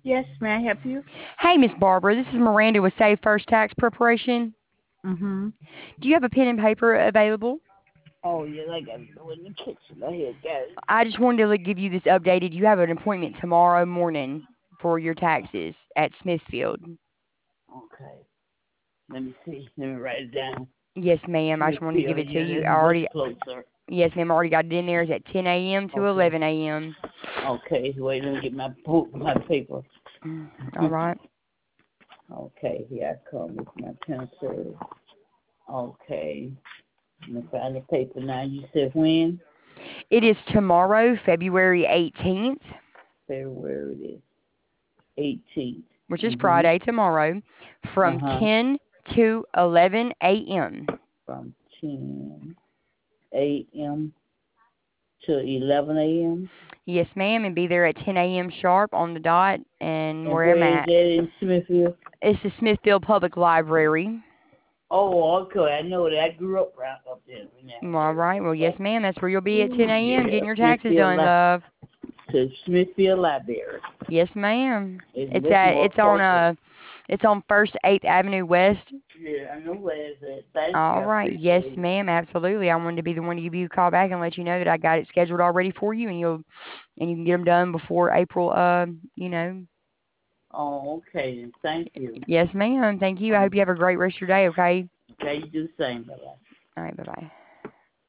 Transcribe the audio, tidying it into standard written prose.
Yes, may I help you? Hey, Miss Barbara, this is Miranda with Save First Tax Preparation. Mm-hmm. Do you have a pen and paper available? Oh, yeah, I gotta go in the kitchen. Go ahead, guys. I just wanted to give you this updated. You have an appointment tomorrow morning for your taxes at Smithfield. Okay. Let me see. Let me write it down. Yes, ma'am. I just wanted to give Smithfield, it to yeah, you. this is much closer. Yes, ma'am. I already got it in there. It's at 10 a.m. to Okay. 11 a.m. Okay, wait, let me get my paper. All right. Okay, here I come with my pencil. Okay. I'm gonna find the paper now. You said when? It is tomorrow, February 18th, February the 18th. which is Mm-hmm. Friday tomorrow, from Uh-huh. 10 to 11 a.m. From 10 a.m. to 11 a.m. Yes, ma'am, and be there at 10 a.m. sharp on the dot and And where I'm where is at. that in Smithfield? It's the Smithfield Public Library. Oh, okay. I know that. I grew up right up there in that All area. right. Well, yes, Okay. ma'am. That's where you'll be at Ooh, 10 a.m. yeah. getting your taxes done, love. To Smithfield Library. Yes, ma'am. It's It's much at more it's on closer. it's on First 8th Avenue West. Yeah, I know where it's at. Thank you. All I right. Yes, appreciate it. ma'am. Absolutely. I wanted to be the one to give you a call back and let you know that I got it scheduled already for you, and you can get them done before April. Oh, okay. Then thank you. Yes, ma'am. Thank you. I hope you have a great rest of your day. Okay. Okay, you do the same. Bye-bye. All right. Bye bye.